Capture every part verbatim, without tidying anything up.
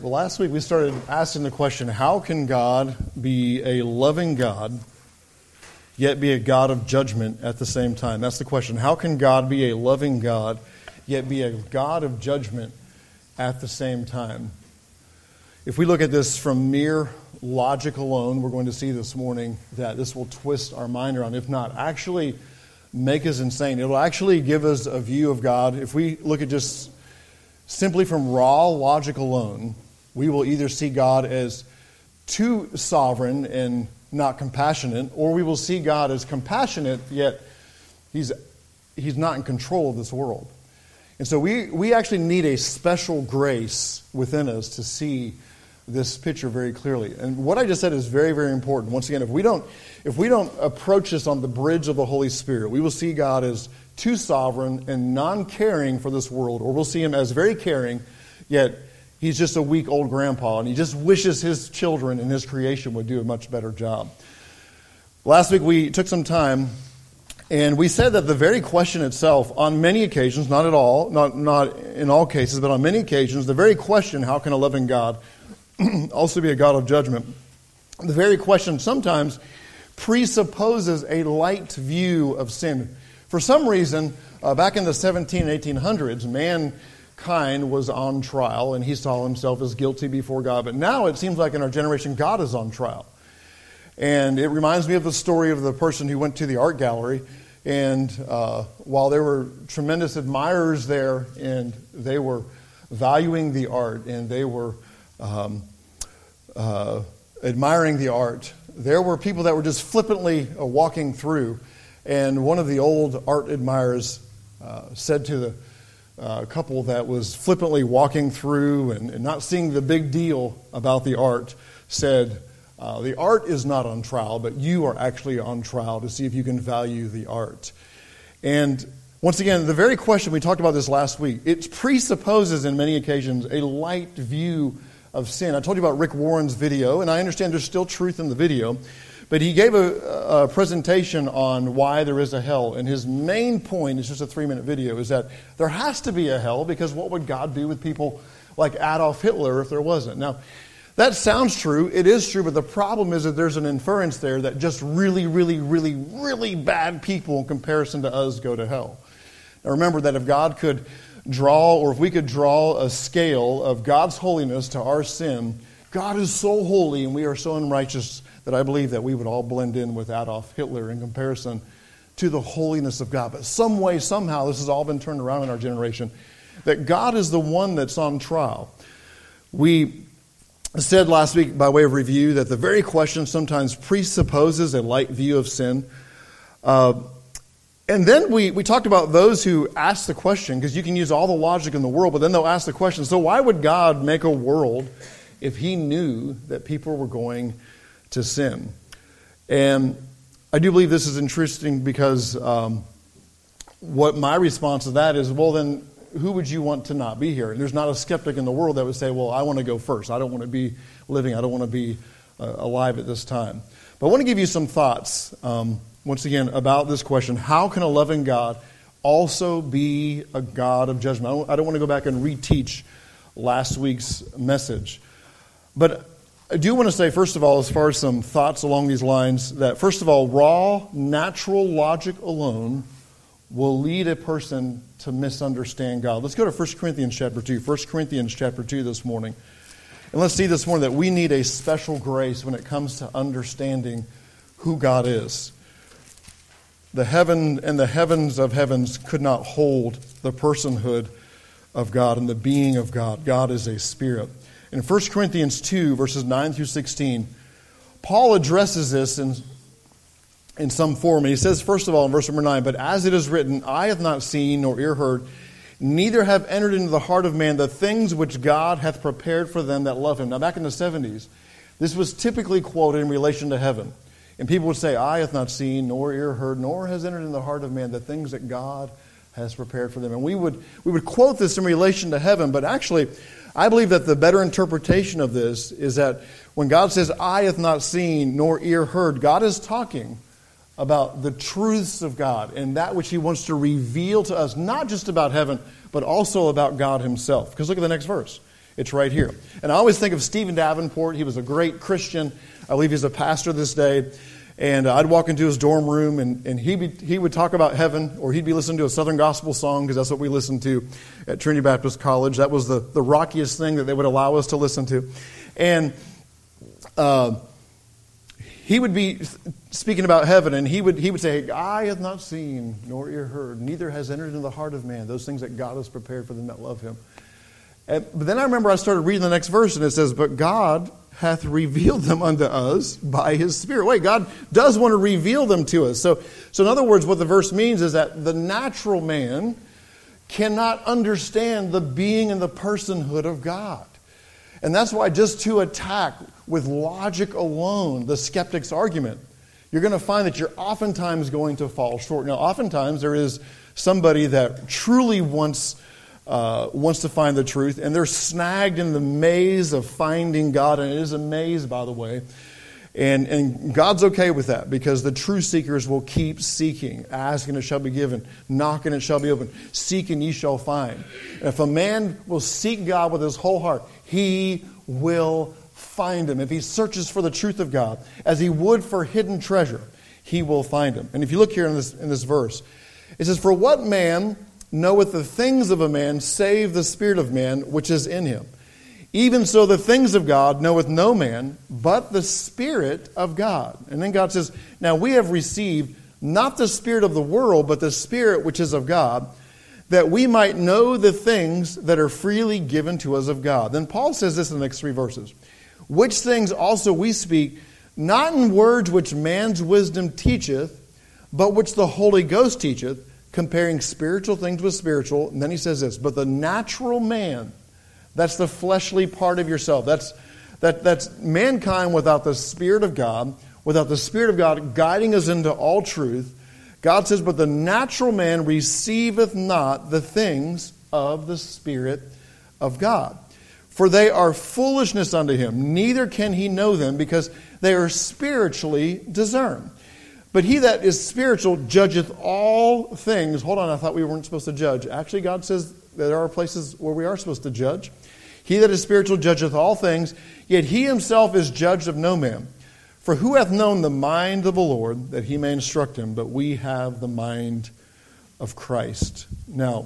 Well, last week we started asking the question, how can God be a loving God, yet be a God of judgment at the same time? That's the question. How can God be a loving God, yet be a God of judgment at the same time? If we look at this from mere logic alone, we're going to see this morning that this will twist our mind around, if not actually make us insane. It will actually give us a view of God. If we look at just simply from raw logic alone, we will either see God as too sovereign and not compassionate, or we will see God as compassionate, yet he's he's not in control of this world. And so we, we actually need a special grace within us to see this picture very clearly. And what I just said is very, very important. Once again, if we don't if we don't approach this on the bridge of the Holy Spirit, we will see God as too sovereign and non-caring for this world, or we'll see him as very caring, yet he's just a weak old grandpa, and he just wishes his children and his creation would do a much better job. Last week we took some time, and we said that the very question itself, on many occasions, not at all, not, not in all cases, but on many occasions, the very question, how can a loving God also be a God of judgment? The very question sometimes presupposes a light view of sin. For some reason, uh, back in the seventeen and eighteen hundreds, man kind was on trial, and he saw himself as guilty before God. But now it seems like in our generation, God is on trial. And it reminds me of the story of the person who went to the art gallery, and uh, while there were tremendous admirers there, and they were valuing the art, and they were um, uh, admiring the art, there were people that were just flippantly uh, walking through. And one of the old art admirers uh, said to the Uh, a couple that was flippantly walking through and, and not seeing the big deal about the art, said, uh, the art is not on trial, but you are actually on trial to see if you can value the art. And once again, the very question, we talked about this last week, it presupposes in many occasions a light view of sin. I told you about Rick Warren's video, and I understand there's still truth in the video, but he gave a, a presentation on why there is a hell. And his main point, it's just a three-minute video, is that there has to be a hell, because what would God do with people like Adolf Hitler if there wasn't? Now, that sounds true. It is true, but the problem is that there's an inference there that just really, really, really, really bad people in comparison to us go to hell. Now, remember that if God could draw, or if we could draw a scale of God's holiness to our sin, God is so holy and we are so unrighteous that I believe that we would all blend in with Adolf Hitler in comparison to the holiness of God. But some way, somehow, this has all been turned around in our generation, that God is the one that's on trial. We said last week, by way of review, that the very question sometimes presupposes a light view of sin. Uh, and then we, we talked about those who ask the question, because you can use all the logic in the world, but then they'll ask the question, so why would God make a world if he knew that people were going to sin? And I do believe this is interesting, because um, what my response to that is, well, then who would you want to not be here? And there's not a skeptic in the world that would say, well, I want to go first. I don't want to be living. I don't want to be uh, alive at this time. But I want to give you some thoughts, um, once again, about this question. How can a loving God also be a God of judgment? I don't, I don't want to go back and reteach last week's message. But I do want to say, first of all, as far as some thoughts along these lines, that first of all, raw, natural logic alone will lead a person to misunderstand God. Let's go to First Corinthians chapter two. First Corinthians chapter two this morning. And let's see this morning that we need a special grace when it comes to understanding who God is. The heaven and the heavens of heavens could not hold the personhood of God and the being of God. God is a spirit. In First Corinthians two, verses nine through sixteen, Paul addresses this in, in some form. He says, first of all, in verse number nine, but as it is written, eye hath not seen, nor ear heard, neither have entered into the heart of man the things which God hath prepared for them that love him. Now, back in the seventies, this was typically quoted in relation to heaven. And people would say, eye hath not seen, nor ear heard, nor has entered into the heart of man the things that God has prepared for them. And we would we would quote this in relation to heaven, but actually, I believe that the better interpretation of this is that when God says, eye hath not seen, nor ear heard, God is talking about the truths of God and that which he wants to reveal to us, not just about heaven, but also about God himself. Because look at the next verse. It's right here. And I always think of Stephen Davenport. He was a great Christian. I believe he's a pastor this day. And I'd walk into his dorm room, and, and he be, he would talk about heaven, or he'd be listening to a Southern Gospel song, because that's what we listened to at Trinity Baptist College. That was the, the rockiest thing that they would allow us to listen to. And uh, he would be speaking about heaven, and he would he would say, "Eye hath not seen, nor ear heard, neither has entered into the heart of man, those things that God has prepared for them that love him." And, but then I remember I started reading the next verse, and it says, "But God hath revealed them unto us by his Spirit." Wait, God does want to reveal them to us. So, so in other words, what the verse means is that the natural man cannot understand the being and the personhood of God. And that's why just to attack with logic alone the skeptic's argument, you're going to find that you're oftentimes going to fall short. Now, oftentimes there is somebody that truly wants Uh, wants to find the truth, and they're snagged in the maze of finding God, and it is a maze, by the way, and, and God's okay with that, because the true seekers will keep seeking. Ask and it shall be given, knock and it shall be opened, seek and ye shall find. And if a man will seek God with his whole heart, he will find him. If he searches for the truth of God as he would for hidden treasure, he will find him. And if you look here in this, in this verse, it says, "For what man knoweth the things of a man, save the spirit of man which is in him? Even so the things of God knoweth no man, but the Spirit of God." And then God says, "Now we have received not the spirit of the world, but the Spirit which is of God, that we might know the things that are freely given to us of God." Then Paul says this in the next three verses. "Which things also we speak, not in words which man's wisdom teacheth, but which the Holy Ghost teacheth, comparing spiritual things with spiritual." And then he says this, "But the natural man," that's the fleshly part of yourself. That's that that's mankind without the Spirit of God, without the Spirit of God guiding us into all truth. God says, "But the natural man receiveth not the things of the Spirit of God, for they are foolishness unto him, neither can he know them, because they are spiritually discerned. But he that is spiritual judgeth all things." Hold on, I thought we weren't supposed to judge. Actually, God says that there are places where we are supposed to judge. "He that is spiritual judgeth all things, yet he himself is judged of no man. For who hath known the mind of the Lord, that he may instruct him? But we have the mind of Christ." Now,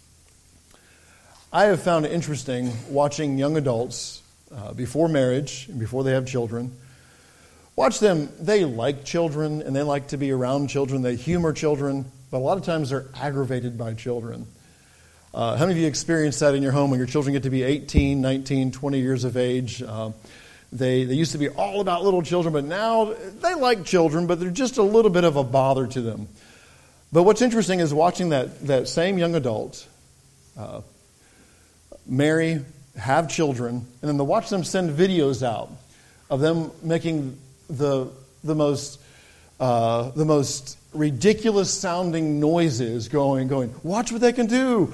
I have found it interesting watching young adults uh, before marriage and before they have children. Watch them. They like children, and they like to be around children. They humor children, but a lot of times they're aggravated by children. Uh, how many of you experienced that in your home when your children get to be eighteen, nineteen, twenty years of age? Uh, they, they used to be all about little children, but now they like children, but they're just a little bit of a bother to them. But what's interesting is watching that, that same young adult uh, marry, have children, and then to watch them send videos out of them making the the most uh, the most ridiculous sounding noises, going going watch what they can do.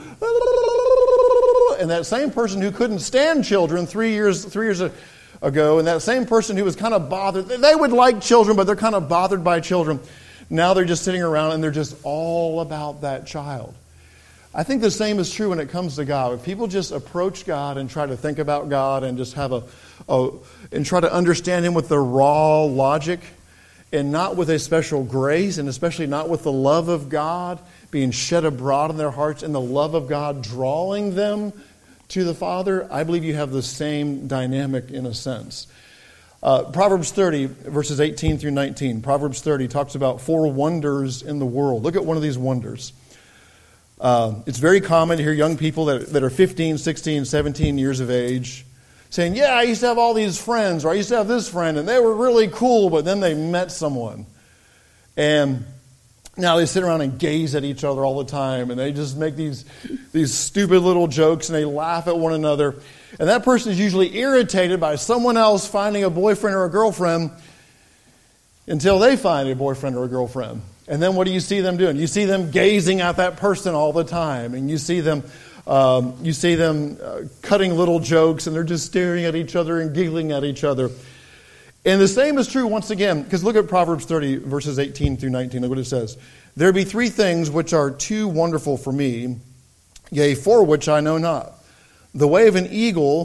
And that same person who couldn't stand children three years three years ago, and that same person who was kind of bothered, they would like children, but they're kind of bothered by children. Now they're just sitting around and they're just all about that child. I think the same is true when it comes to God. If people just approach God and try to think about God and just have a, a and try to understand Him with the raw logic and not with a special grace, and especially not with the love of God being shed abroad in their hearts and the love of God drawing them to the Father, I believe you have the same dynamic in a sense. Uh, Proverbs thirty, verses eighteen through nineteen. Proverbs thirty talks about four wonders in the world. Look at one of these wonders. Uh, it's very common to hear young people that, that are fifteen, sixteen, seventeen years of age saying, yeah, I used to have all these friends, or I used to have this friend, and they were really cool, but then they met someone. And now they sit around and gaze at each other all the time, and they just make these, these stupid little jokes, and they laugh at one another. And that person is usually irritated by someone else finding a boyfriend or a girlfriend until they find a boyfriend or a girlfriend. And then what do you see them doing? You see them gazing at that person all the time, and you see them um, you see them uh, cutting little jokes, and they're just staring at each other and giggling at each other. And the same is true once again, because look at Proverbs thirty, verses eighteen through nineteen. Look what it says. There be three things which are too wonderful for me, yea, for which I know not. The way of an eagle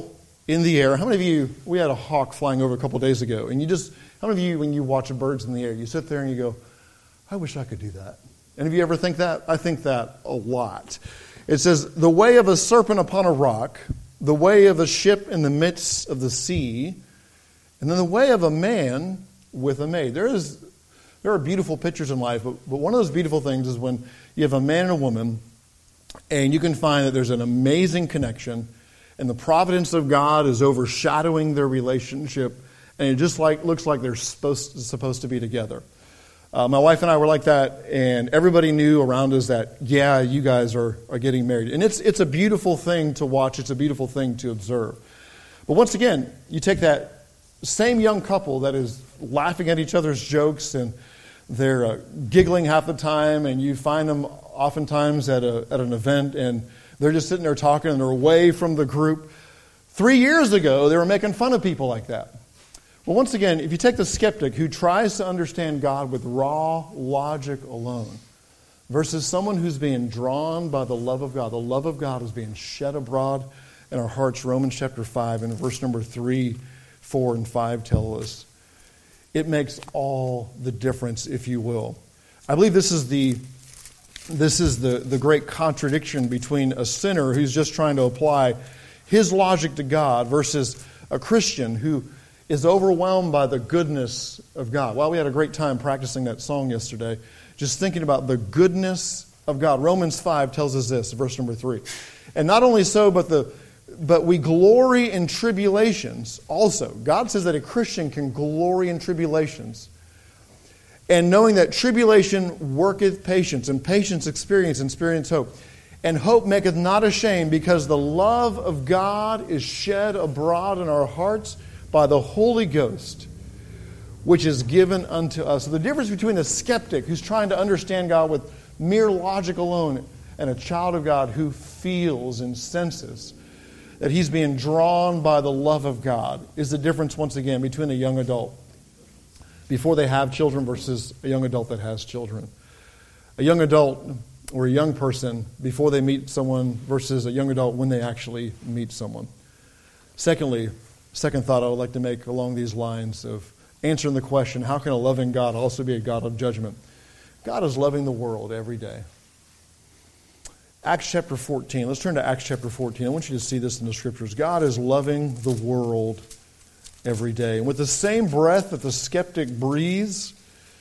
in the air. How many of you, we had a hawk flying over a couple days ago, and you just, how many of you, when you watch birds in the air, you sit there and you go, I wish I could do that. Any of you ever think that? I think that a lot. It says, the way of a serpent upon a rock, the way of a ship in the midst of the sea, and then the way of a man with a maid. There is, there are beautiful pictures in life, but, but one of those beautiful things is when you have a man and a woman, and you can find that there's an amazing connection, and the providence of God is overshadowing their relationship, and it just like looks like they're supposed supposed to be together. Uh, my wife and I were like that, and everybody knew around us that, yeah, you guys are, are getting married. And it's it's a beautiful thing to watch. It's a beautiful thing to observe. But once again, you take that same young couple that is laughing at each other's jokes, and they're uh, giggling half the time, and you find them oftentimes at a at an event, and they're just sitting there talking, and they're away from the group. Three years ago, they were making fun of people like that. Well, once again, if you take the skeptic who tries to understand God with raw logic alone versus someone who's being drawn by the love of God, the love of God is being shed abroad in our hearts. Romans chapter five and verse number three, four, and five tell us. It makes all the difference, if you will. I believe this is the this is the, the great contradiction between a sinner who's just trying to apply his logic to God versus a Christian who is overwhelmed by the goodness of God. Well, we had a great time practicing that song yesterday, just thinking about the goodness of God. Romans five tells us this, verse number three. And not only so, but the but we glory in tribulations also. God says that a Christian can glory in tribulations. And knowing that tribulation worketh patience, and patience experience, and experience hope. And hope maketh not ashamed, because the love of God is shed abroad in our hearts by the Holy Ghost, which is given unto us. So the difference between a skeptic who's trying to understand God with mere logic alone and a child of God who feels and senses that he's being drawn by the love of God is the difference, once again, between a young adult before they have children versus a young adult that has children. A young adult or a young person before they meet someone versus a young adult when they actually meet someone. Secondly, second thought I would like to make along these lines of answering the question, how can a loving God also be a God of judgment? God is loving the world every day. Acts chapter fourteen. Let's turn to Acts chapter fourteen. I want you to see this in the Scriptures. God is loving the world every day. And with the same breath that the skeptic breathes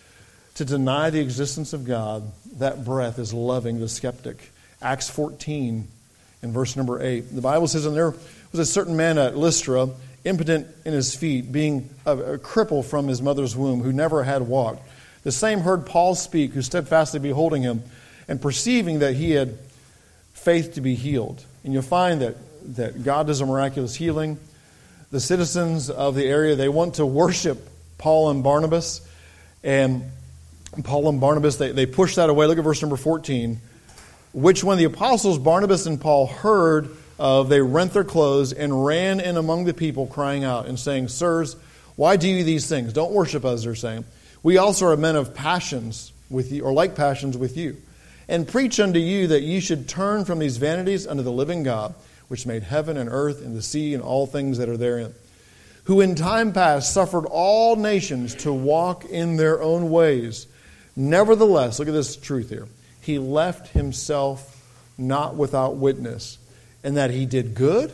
to deny the existence of God, that breath is loving the skeptic. Acts fourteen in verse number eight. The Bible says, and there was a certain man at Lystra, impotent in his feet, being a, a cripple from his mother's womb, who never had walked. The same heard Paul speak, who steadfastly beholding him, and perceiving that he had faith to be healed. And you'll find that, that God does a miraculous healing. The citizens of the area, they want to worship Paul and Barnabas. And Paul and Barnabas, they, they push that away. Look at verse number fourteen. Which when the apostles Barnabas and Paul heard of, they rent their clothes and ran in among the people, crying out and saying, Sirs, why do you these things? Don't worship us, they're saying. We also are men of passions with you, or like passions with you. And preach unto you that ye should turn from these vanities unto the living God, which made heaven and earth and the sea and all things that are therein, who in time past suffered all nations to walk in their own ways. Nevertheless, look at this truth here. He left himself not without witness, and that he did good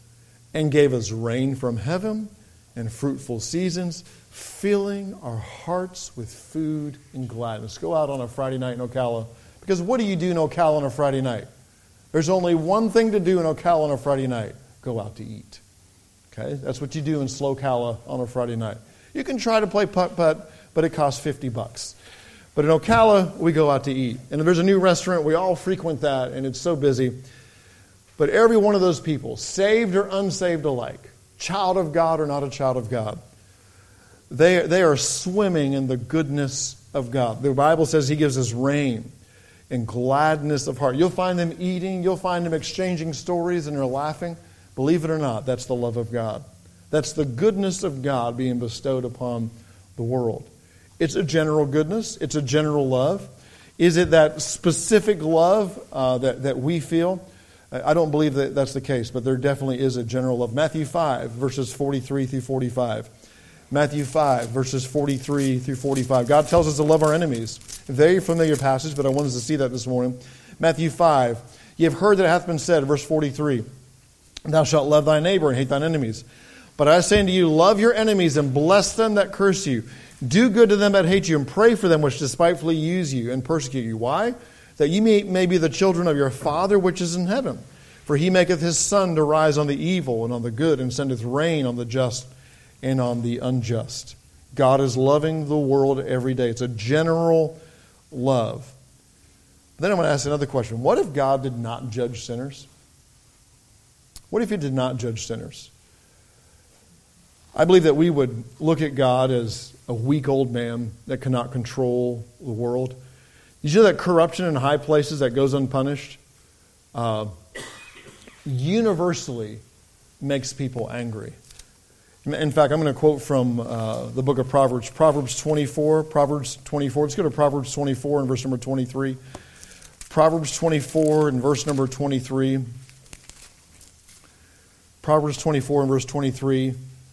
and gave us rain from heaven and fruitful seasons, filling our hearts with food and gladness. Go out on a Friday night in Ocala. Because what do you do in Ocala on a Friday night? There's only one thing to do in Ocala on a Friday night. Go out to eat. Okay? That's what you do in Slocala on a Friday night. You can try to play putt-putt, but it costs fifty bucks. But in Ocala, we go out to eat. And if there's a new restaurant, we all frequent that, and it's so busy. But every one of those people, saved or unsaved alike, child of God or not a child of God, they, they are swimming in the goodness of God. The Bible says He gives us rain and gladness of heart. You'll find them eating. You'll find them exchanging stories, and they're laughing. Believe it or not, that's the love of God. That's the goodness of God being bestowed upon the world. It's a general goodness. It's a general love. Is it that specific love uh, that, that we feel? I don't believe that that's the case, but there definitely is a general love. Matthew five, verses forty-three through forty-five. Matthew five, verses forty-three through forty-five. God tells us to love our enemies. Very familiar passage, but I wanted us to see that this morning. Matthew five, ye have heard that it hath been said, verse forty-three, thou shalt love thy neighbor and hate thine enemies. But I say unto you, love your enemies and bless them that curse you. Do good to them that hate you, and pray for them which despitefully use you and persecute you. Why? That ye may, may be the children of your Father which is in heaven. For he maketh his sun to rise on the evil and on the good, and sendeth rain on the just and on the unjust. God is loving the world every day. It's a general love. Then I'm going to ask another question. What if God did not judge sinners? What if he did not judge sinners? I believe that we would look at God as a weak old man that cannot control the world. You know that corruption in high places that goes unpunished uh, universally makes people angry. In fact, I'm going to quote from uh, the book of Proverbs, Proverbs twenty-four, Proverbs twenty-four. Let's go to Proverbs twenty-four and verse number twenty-three. Proverbs twenty-four and verse number twenty-three. Proverbs twenty-four and verse twenty-three.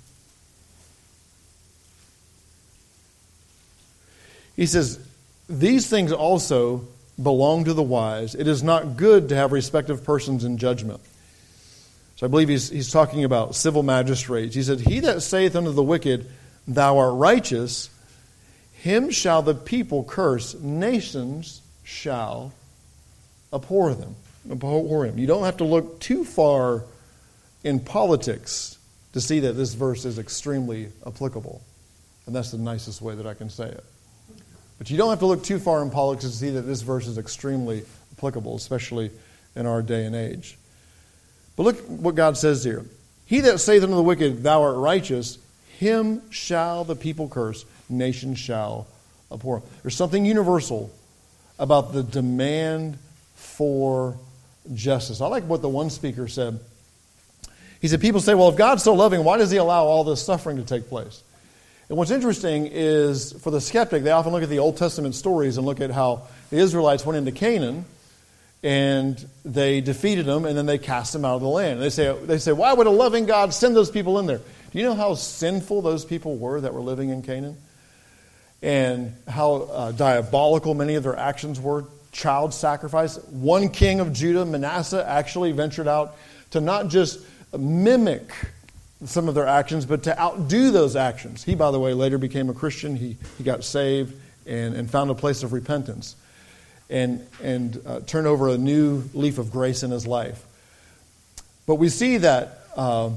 He says, these things also belong to the wise. It is not good to have respect of persons in judgment. So I believe he's, he's talking about civil magistrates. He said, he that saith unto the wicked, thou art righteous, him shall the people curse. Nations shall abhor them. Abhor him. You don't have to look too far in politics to see that this verse is extremely applicable. And that's the nicest way that I can say it. But you don't have to look too far in politics to see that this verse is extremely applicable, especially in our day and age. But look what God says here. He that saith unto the wicked, thou art righteous, him shall the people curse, nations shall abhor. There's something universal about the demand for justice. I like what the one speaker said. He said, people say, well, if God's so loving, why does he allow all this suffering to take place? And what's interesting is, for the skeptic, they often look at the Old Testament stories and look at how the Israelites went into Canaan and they defeated them and then they cast them out of the land. And they say, they say, why would a loving God send those people in there? Do you know how sinful those people were that were living in Canaan? And how uh, diabolical many of their actions were? Child sacrifice. One king of Judah, Manasseh, actually ventured out to not just mimic some of their actions, but to outdo those actions. He, by the way, later became a Christian. He he got saved and, and found a place of repentance and, and uh, turned over a new leaf of grace in his life. But we see that uh,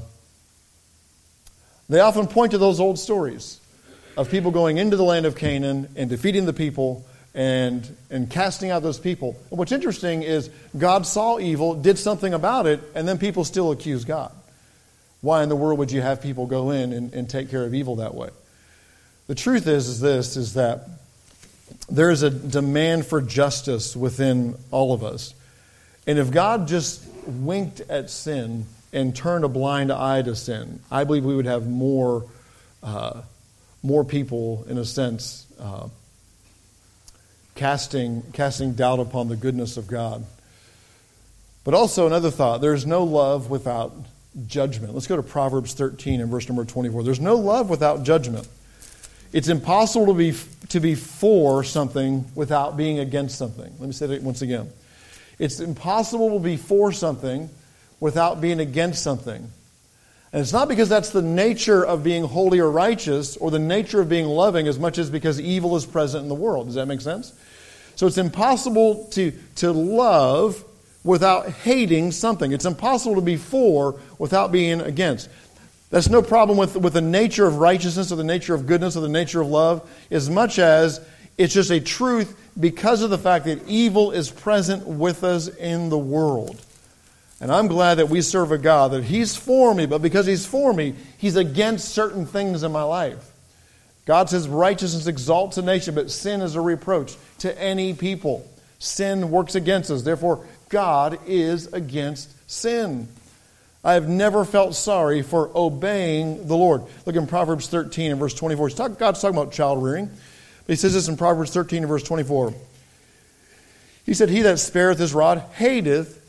they often point to those old stories of people going into the land of Canaan and defeating the people and, and casting out those people. And what's interesting is God saw evil, did something about it, and then people still accuse God. Why in the world would you have people go in and, and take care of evil that way? The truth is, is this, is that there is a demand for justice within all of us. And if God just winked at sin and turned a blind eye to sin, I believe we would have more, uh, more people, in a sense, uh, casting, casting doubt upon the goodness of God. But also another thought, there's no love without judgment. Let's go to Proverbs thirteen and verse number twenty-four. There's no love without judgment. It's impossible to be to be for something without being against something. Let me say that once again. It's impossible to be for something without being against something. And it's not because that's the nature of being holy or righteous or the nature of being loving as much as because evil is present in the world. Does that make sense? So it's impossible to, to love without hating something. It's impossible to be for without being against. That's no problem with, with the nature of righteousness or the nature of goodness or the nature of love, as much as it's just a truth because of the fact that evil is present with us in the world. And I'm glad that we serve a God that He's for me, but because He's for me, He's against certain things in my life. God says righteousness exalts a nation, but sin is a reproach to any people. Sin works against us. Therefore, God is against sin. I have never felt sorry for obeying the Lord. Look in Proverbs thirteen and verse twenty-four. God's talking about child rearing. But He says this in Proverbs thirteen and verse twenty-four. He said, He that spareth his rod hateth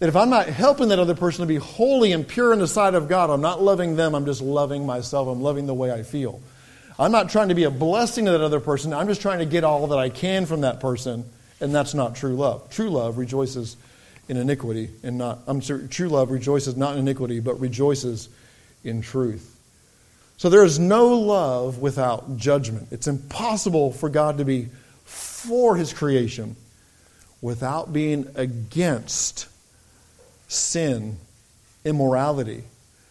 That if I'm not helping that other person to be holy and pure in the sight of God, I'm not loving them, I'm just loving myself, I'm loving the way I feel. I'm not trying to be a blessing to that other person, I'm just trying to get all that I can from that person, and that's not true love. True love rejoices in iniquity, and not, I'm sorry, true love rejoices not in iniquity, but rejoices in truth. So there is no love without judgment. It's impossible for God to be for His creation without being against sin, immorality,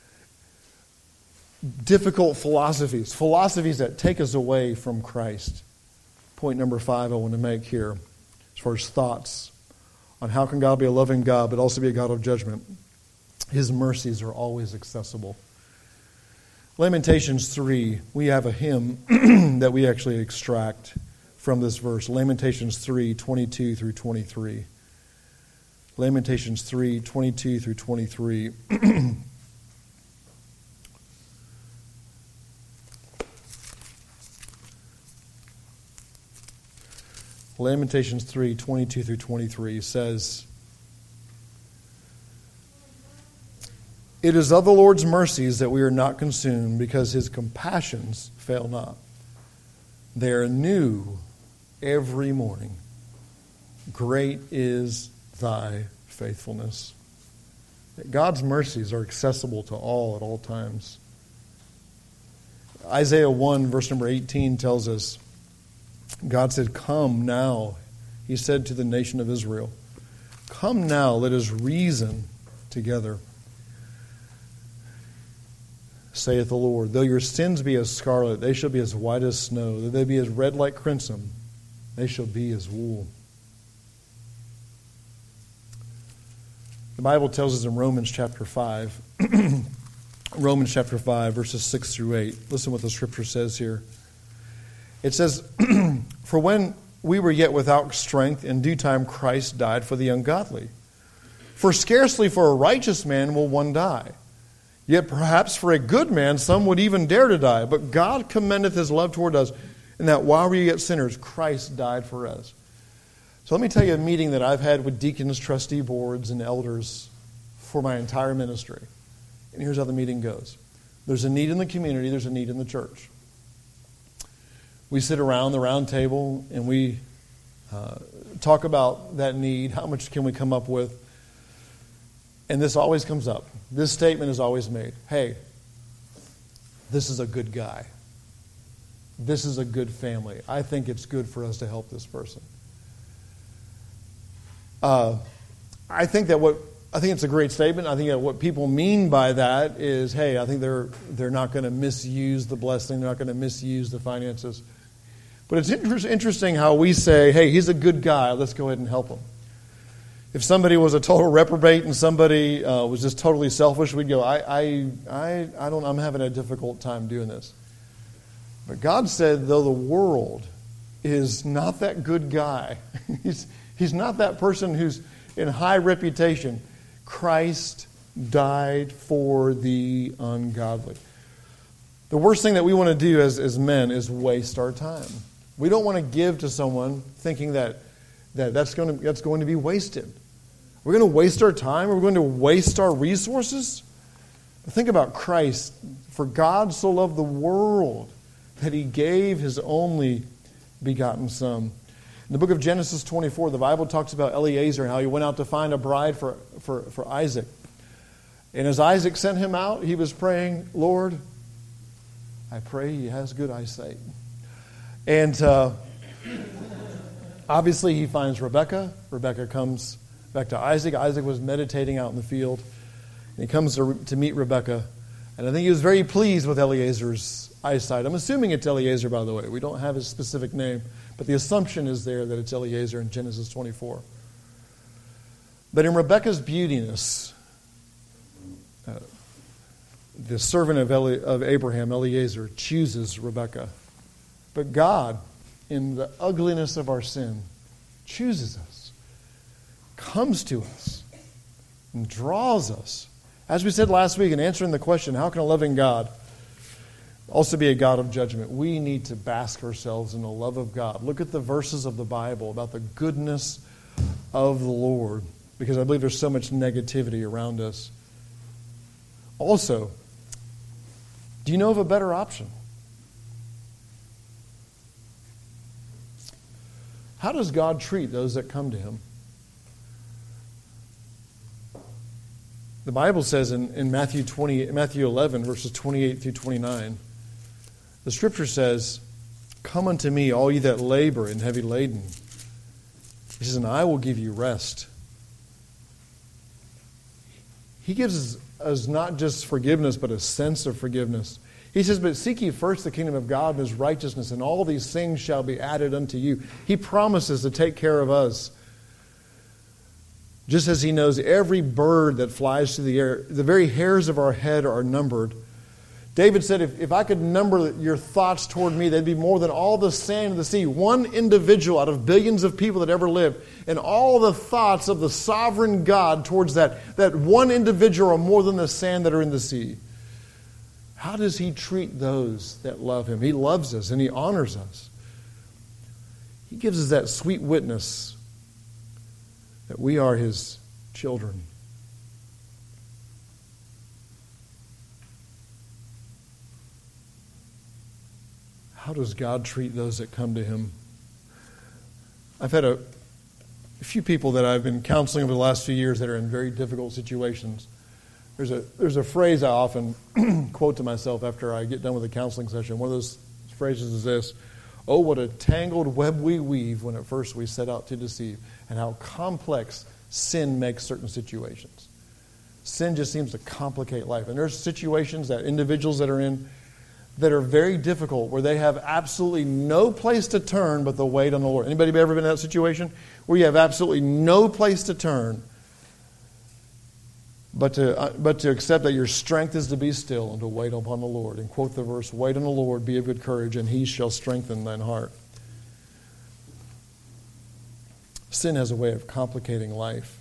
difficult philosophies, philosophies that take us away from Christ. Point number five I want to make here, as far as thoughts on how can God be a loving God but also be a God of judgment. His mercies are always accessible. Lamentations three, we have a hymn that we actually extract from this verse. Lamentations three, twenty-two through twenty-three. Lamentations three, twenty-two through twenty-three. Lamentations three, twenty-two through twenty-three says, "It is of the Lord's mercies that we are not consumed, because His compassions fail not. They are new every morning. Great is Thy faithfulness." God's mercies are accessible to all at all times. Isaiah one, verse number eighteen tells us, God said, "Come now," He said to the nation of Israel, "Come now, let us reason together. Saith the Lord, though your sins be as scarlet, they shall be as white as snow. Though they be as red like crimson, they shall be as wool." The Bible tells us in Romans chapter five, Romans chapter five, verses six through eight. Listen what the Scripture says here. It says, "For when we were yet without strength, in due time Christ died for the ungodly. For scarcely for a righteous man will one die. Yet perhaps for a good man some would even dare to die. But God commendeth His love toward us, in that while we were yet sinners, Christ died for us." So let me tell you a meeting that I've had with deacons, trustee boards, and elders for my entire ministry. And here's how the meeting goes. There's a need in the community, there's a need in the church. We sit around the round table and we uh, talk about that need. How much can we come up with? And this always comes up. This statement is always made. Hey, this is a good guy. This is a good family. I think it's good for us to help this person. Uh, I think that what I think it's a great statement. I think that what people mean by that is, hey, I think they're they're not going to misuse the blessing. They're not going to misuse the finances. But it's inter- interesting how we say, hey, he's a good guy. Let's go ahead and help him. If somebody was a total reprobate and somebody uh, was just totally selfish, we'd go, I, I, I, I don't. I'm having a difficult time doing this. But God said, though the world is not that good guy, he's he's not that person who's in high reputation. Christ died for the ungodly. The worst thing that we want to do as, as men is waste our time. We don't want to give to someone thinking that, that that's going to that's going to be wasted. We're going to waste our time. We're going to waste our resources. But think about Christ. For God so loved the world that He gave His only begotten Son. In the book of Genesis twenty-four, the Bible talks about Eliezer and how he went out to find a bride for, for, for Isaac. And as Isaac sent him out, he was praying, Lord, I pray he has good eyesight. And uh, obviously he finds Rebekah. Rebekah comes back to Isaac. Isaac was meditating out in the field. And he comes to, to meet Rebekah. And I think he was very pleased with Eliezer's eyesight. I'm assuming it's Eliezer, by the way. We don't have his specific name. But the assumption is there that it's Eliezer in Genesis twenty-four. But in Rebekah's beautiness, uh, the servant of, Eli- of Abraham, Eliezer, chooses Rebekah. But God, in the ugliness of our sin, chooses us, comes to us, and draws us. As we said last week in answering the question, how can a loving God also be a God of judgment? We need to bask ourselves in the love of God. Look at the verses of the Bible about the goodness of the Lord. because I believe there's so much negativity around us. Also, do you know of a better option? How does God treat those that come to Him? The Bible says in, in Matthew twenty, Matthew eleven, verses twenty-eight through twenty-nine, the Scripture says, "Come unto me, all ye that labor and heavy laden." He says, "And I will give you rest." He gives us not just forgiveness, but a sense of forgiveness. He says, "But seek ye first the kingdom of God and His righteousness, and all these things shall be added unto you." He promises to take care of us. Just as He knows every bird that flies through the air, the very hairs of our head are numbered. David said, if, if I could number your thoughts toward me, they'd be more than all the sand of the sea. One individual out of billions of people that ever lived. And all the thoughts of the sovereign God towards that, that one individual are more than the sand that are in the sea. How does He treat those that love Him? He loves us and He honors us. He gives us that sweet witness that we are His children. How does God treat those that come to Him? I've had a, a few people that I've been counseling over the last few years that are in very difficult situations. There's a there's a phrase I often quote to myself after I get done with a counseling session. One of those phrases is this: "Oh, what a tangled web we weave when at first we set out to deceive," and how complex sin makes certain situations. Sin just seems to complicate life. And there's situations that individuals that are in that are very difficult, where they have absolutely no place to turn but the wait on the Lord. Anybody ever been in that situation where you have absolutely no place to turn but to uh, but to accept that your strength is to be still and to wait upon the Lord? And quote the verse, "Wait on the Lord, be of good courage, and He shall strengthen thine heart." Sin has a way of complicating life.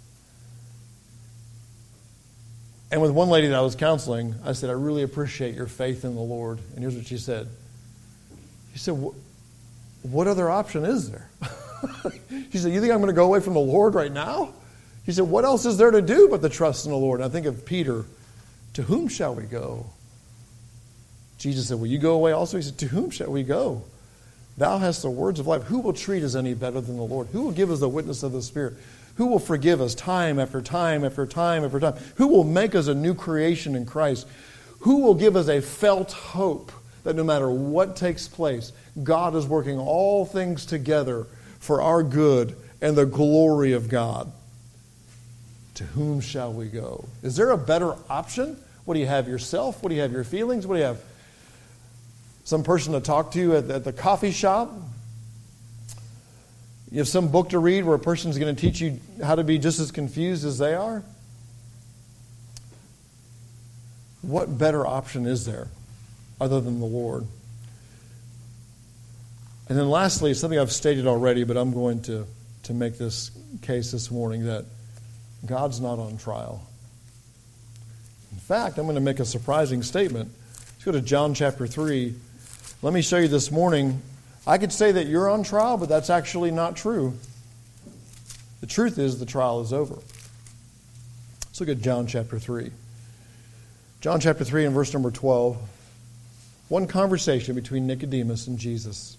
And with one lady that I was counseling, I said, "I really appreciate your faith in the Lord." And here's what she said. She said, "What other option is there?" She said, "You think I'm going to go away from the Lord right now?" She said, "What else is there to do but to trust in the Lord?" And I think of Peter. "To whom shall we go?" Jesus said, "Will you go away also?" He said, "To whom shall we go? Thou hast the words of life. Who will treat us any better than the Lord? Who will give us the witness of the Spirit? Who will forgive us time after time after time after time? Who will make us a new creation in Christ? Who will give us a felt hope that no matter what takes place, God is working all things together for our good and the glory of God? To whom shall we go? Is there a better option? What do you have, yourself? What do you have, your feelings? What do you have, some person to talk to at, at the coffee shop? You have some book to read where a person's going to teach you how to be just as confused as they are? What better option is there other than the Lord? And then lastly, something I've stated already, but I'm going to, to make this case this morning, that God's not on trial. In fact, I'm going to make a surprising statement. Let's go to John chapter three. Let me show you this morning. I could say that you're on trial, but that's actually not true. The truth is the trial is over. Let's look at John chapter three. John chapter three and verse number twelve. One conversation between Nicodemus and Jesus.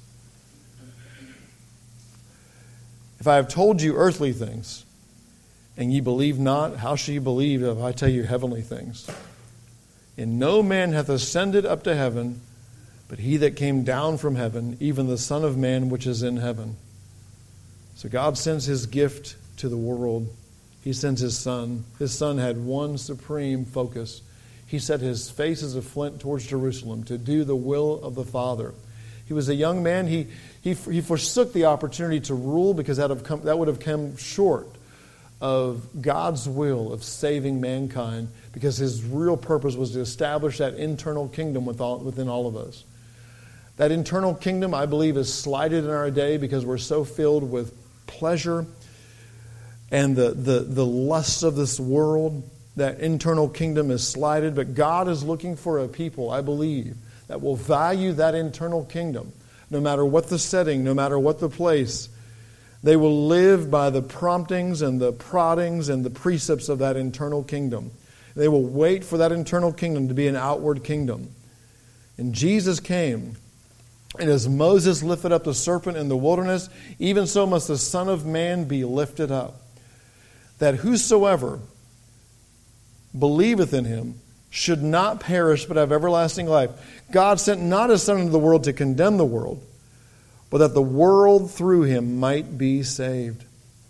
"If I have told you earthly things, and ye believe not, how shall ye believe if I tell you heavenly things? And no man hath ascended up to heaven, but he that came down from heaven, even the Son of Man which is in heaven." So God sends His gift to the world. He sends His Son. His Son had one supreme focus. He set His face as a flint towards Jerusalem to do the will of the Father. He was a young man. He he, he forsook the opportunity to rule because that, have come, that would have come short of God's will of saving mankind, because His real purpose was to establish that internal kingdom with all, within all of us. That internal kingdom, I believe, is slighted in our day because we're so filled with pleasure and the, the, the lusts of this world. That internal kingdom is slighted, but God is looking for a people, I believe, that will value that internal kingdom, no matter what the setting, no matter what the place, They will live by the promptings and the proddings and the precepts of that internal kingdom. They will wait for that internal kingdom to be an outward kingdom. And Jesus came, and as Moses lifted up the serpent in the wilderness, even so must the Son of Man be lifted up, that whosoever believeth in him should not perish but have everlasting life. God sent not his Son into the world to condemn the world, but that the world through him might be saved.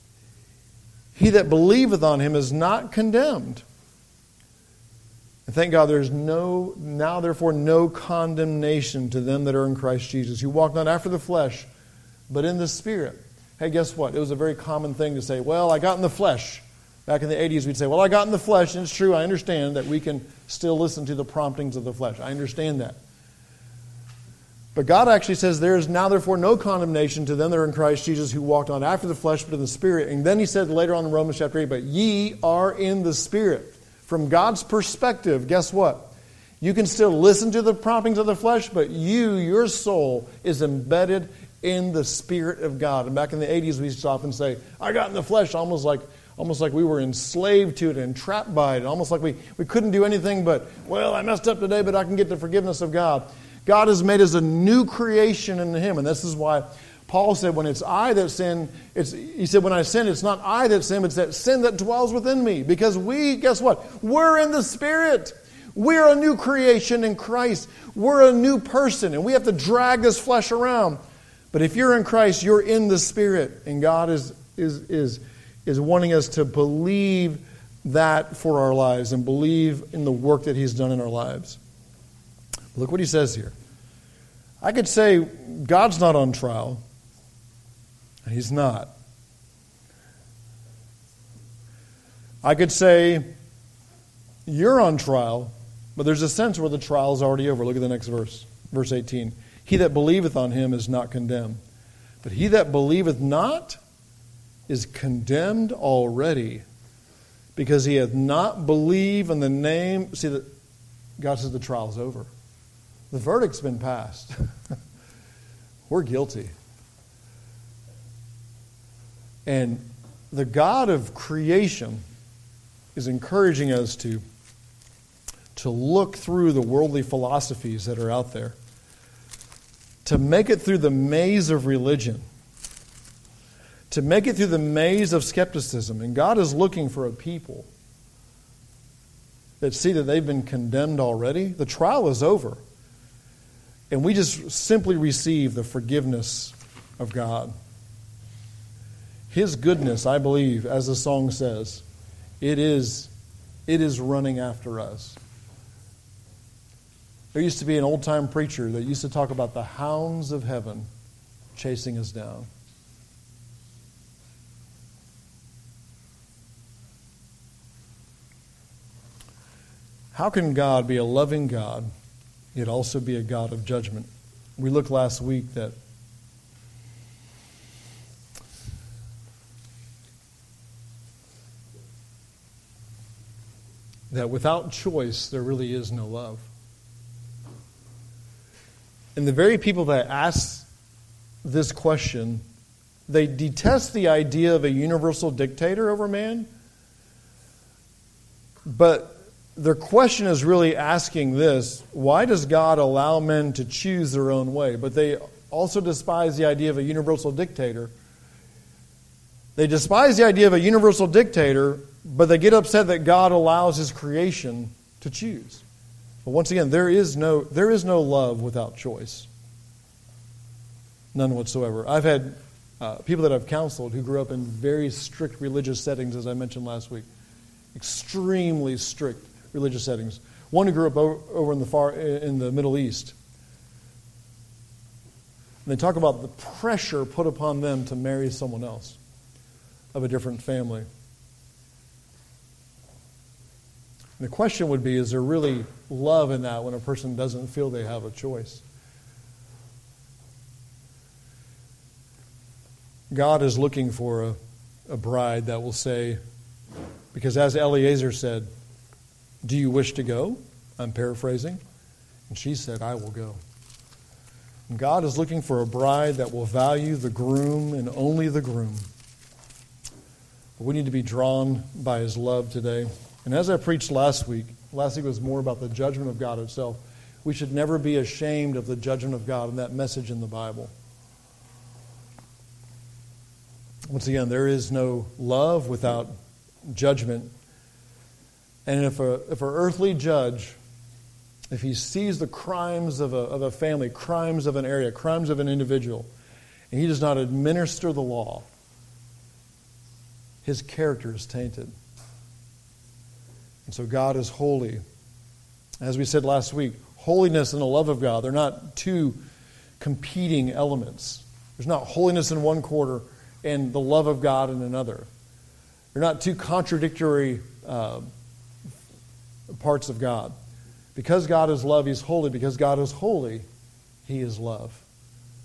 He that believeth on him is not condemned. And thank God there is no, now therefore no condemnation to them that are in Christ Jesus, who walk not after the flesh, but in the Spirit. Hey, guess what? It was a very common thing to say, well, I got in the flesh. Back in the eighties, we'd say, well, I got in the flesh, and it's true, I understand that we can still listen to the promptings of the flesh. I understand that. But God actually says, there is now therefore no condemnation to them that are in Christ Jesus, who walked not after the flesh, but in the Spirit. And then he said later on in Romans chapter eight, but ye are in the Spirit. From God's perspective, guess what? You can still listen to the promptings of the flesh, but you, your soul, is embedded in the Spirit of God. And back in the eighties, we used to often say, I got in the flesh, almost like almost like we were enslaved to it and trapped by it, almost like we, we couldn't do anything but, well, I messed up today, but I can get the forgiveness of God. God has made us a new creation in him, and this is why Paul said, when it's I that sin, it's, he said, when I sin, it's not I that sin, it's that sin that dwells within me. Because we, guess what? We're in the Spirit. We're a new creation in Christ. We're a new person, and we have to drag this flesh around. But if you're in Christ, you're in the Spirit, and God is is is is wanting us to believe that for our lives and believe in the work that he's done in our lives. Look what he says here. I could say God's not on trial. He's not. I could say you're on trial, but there's a sense where the trial is already over. Look at the next verse, verse eighteen. He that believeth on him is not condemned, but he that believeth not is condemned already, because he hath not believed in the name. See, that God says the trial is over. The verdict's been passed. We're guilty. And the God of creation is encouraging us to, to look through the worldly philosophies that are out there, to make it through the maze of religion, to make it through the maze of skepticism. And God is looking for a people that see that they've been condemned already. The trial is over. And we just simply receive the forgiveness of God. His goodness, I believe, as the song says, it is, it is running after us. There used to be an old-time preacher that used to talk about the hounds of heaven chasing us down. How can God be a loving God, yet also be a God of judgment? We looked last week that that without choice, there really is no love. And the very people that ask this question, they detest the idea of a universal dictator over man, but their question is really asking this: why does God allow men to choose their own way? But they also despise the idea of a universal dictator. They despise the idea of a universal dictator, but they get upset that God allows his creation to choose. But once again, there is no there is no love without choice. None whatsoever. I've had uh, people that I've counseled who grew up in very strict religious settings, as I mentioned last week. Extremely strict religious settings. One who grew up over in the far in the Middle East. And they talk about the pressure put upon them to marry someone else of a different family. And the question would be, is there really love in that when a person doesn't feel they have a choice? God is looking for a, a bride that will say, because as Eliezer said, do you wish to go? I'm paraphrasing. And she said, I will go. And God is looking for a bride that will value the groom and only the groom. We need to be drawn by his love today. And as I preached last week, last week was more about the judgment of God itself. We should never be ashamed of the judgment of God and that message in the Bible. Once again, there is no love without judgment. And if a if an earthly judge, if he sees the crimes of a, of a family, crimes of an area, crimes of an individual, and he does not administer the law, his character is tainted. And so God is holy. As we said last week, holiness and the love of God, they're not two competing elements. There's not holiness in one quarter and the love of God in another. They're not two contradictory uh, parts of God. Because God is love, he's holy. Because God is holy, he is love.